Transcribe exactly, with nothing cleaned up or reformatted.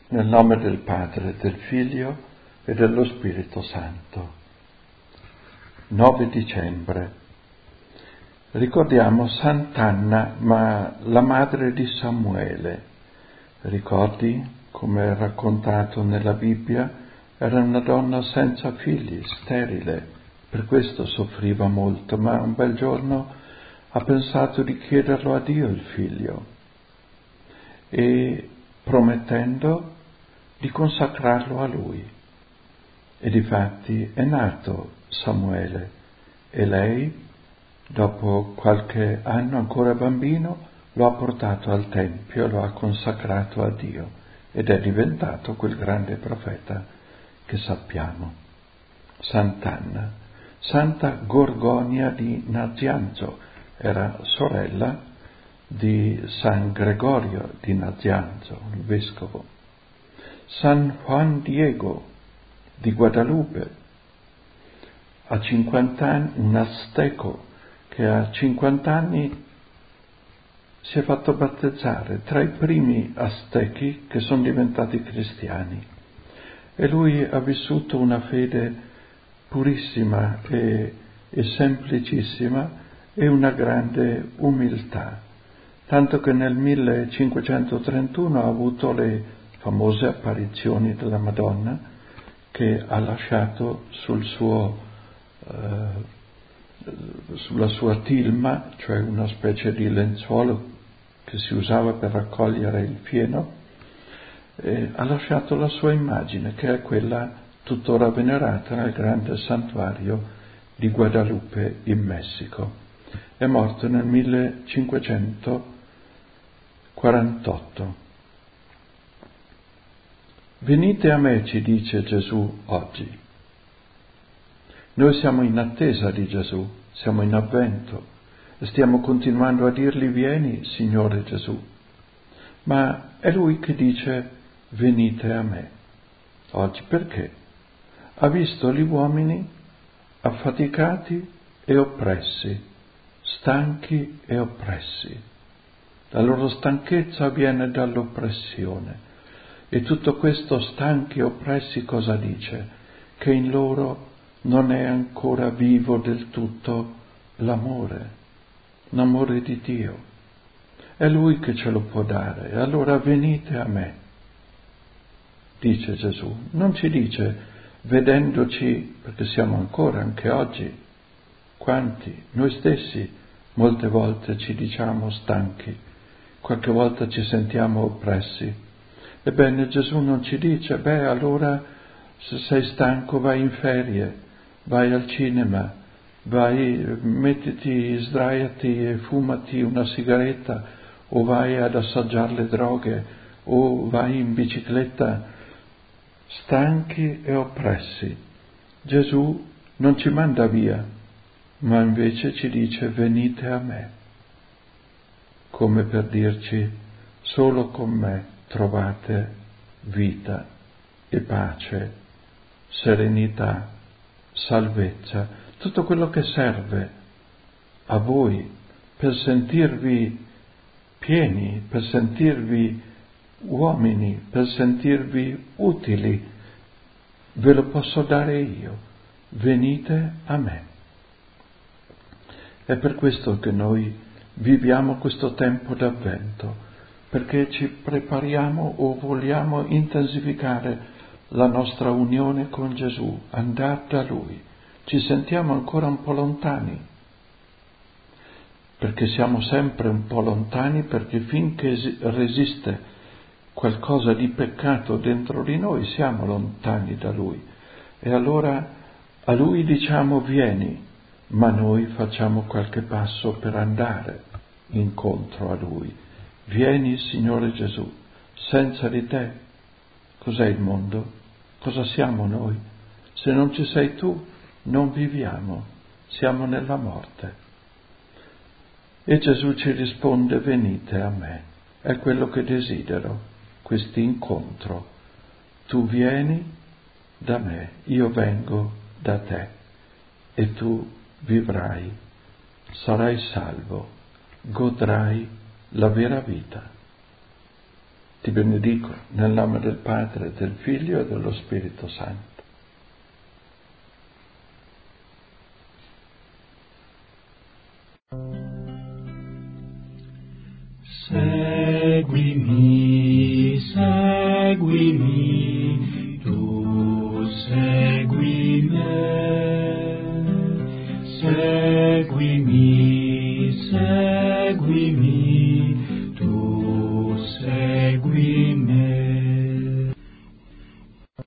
Nel nome del Padre, del Figlio e dello Spirito Santo. nove dicembre. Ricordiamo Sant'Anna, ma la madre di Samuele. Ricordi, come è raccontato nella Bibbia, era una donna senza figli, sterile, per questo soffriva molto, ma un bel giorno ha pensato di chiederlo a Dio il figlio e promettendo di consacrarlo a lui. E difatti è nato Samuele e lei, dopo qualche anno ancora bambino, lo ha portato al Tempio, lo ha consacrato a Dio ed è diventato quel grande profeta che sappiamo. Sant'Anna, Santa Gorgonia di Nazianzo, era sorella di San Gregorio di Nazianzo, il vescovo. San Juan Diego di Guadalupe, a cinquanta anni, un azteco che a cinquanta anni si è fatto battezzare, tra i primi aztechi che sono diventati cristiani. E lui ha vissuto una fede purissima e, e semplicissima e una grande umiltà, tanto che nel millecinquecentotrentuno ha avuto le famose apparizioni della Madonna che ha lasciato sul suo, eh, sulla sua tilma, cioè una specie di lenzuolo che si usava per raccogliere il fieno, e ha lasciato la sua immagine, che è quella tuttora venerata nel grande santuario di Guadalupe in Messico. È morto nel millecinquecentoquarantotto. Venite a me, ci dice Gesù oggi. Noi siamo in attesa di Gesù, siamo in avvento e stiamo continuando a dirgli: vieni, Signore Gesù. Ma è Lui che dice: venite a me. Oggi perché? Ha visto gli uomini affaticati e oppressi, stanchi e oppressi. La loro stanchezza viene dall'oppressione. E tutto questo stanchi e oppressi cosa dice? Che in loro non è ancora vivo del tutto l'amore, l'amore di Dio. È Lui che ce lo può dare. E allora venite a me, dice Gesù. Non ci dice vedendoci, perché siamo ancora, anche oggi, quanti, noi stessi, molte volte ci diciamo stanchi, qualche volta ci sentiamo oppressi. Ebbene, Gesù non ci dice: beh, allora se sei stanco vai in ferie, vai al cinema, vai, mettiti, sdraiati e fumati una sigaretta, o vai ad assaggiare le droghe, o vai in bicicletta. Stanchi e oppressi. Gesù non ci manda via, ma invece ci dice: venite a me, come per dirci: solo con me trovate vita e pace, serenità, salvezza, tutto quello che serve a voi per sentirvi pieni, per sentirvi uomini, per sentirvi utili. Ve lo posso dare io. Venite a me. È per questo che noi viviamo questo tempo d'avvento, perché ci prepariamo o vogliamo intensificare la nostra unione con Gesù, andare da Lui. Ci sentiamo ancora un po' lontani, perché siamo sempre un po' lontani, perché finché resiste qualcosa di peccato dentro di noi siamo lontani da Lui. E allora a Lui diciamo: vieni, ma noi facciamo qualche passo per andare incontro a Lui. Vieni, Signore Gesù, senza di te cos'è il mondo? Cosa siamo noi? Se non ci sei tu, non viviamo, siamo nella morte. E Gesù ci risponde: venite a me. È quello che desidero, questo incontro. Tu vieni da me, io vengo da te e tu vivrai, sarai salvo, godrai la vera vita. Ti benedico nel nome del Padre, del Figlio e dello Spirito Santo. Seguimi, seguimi, tu segui me. Seguimi, seguimi,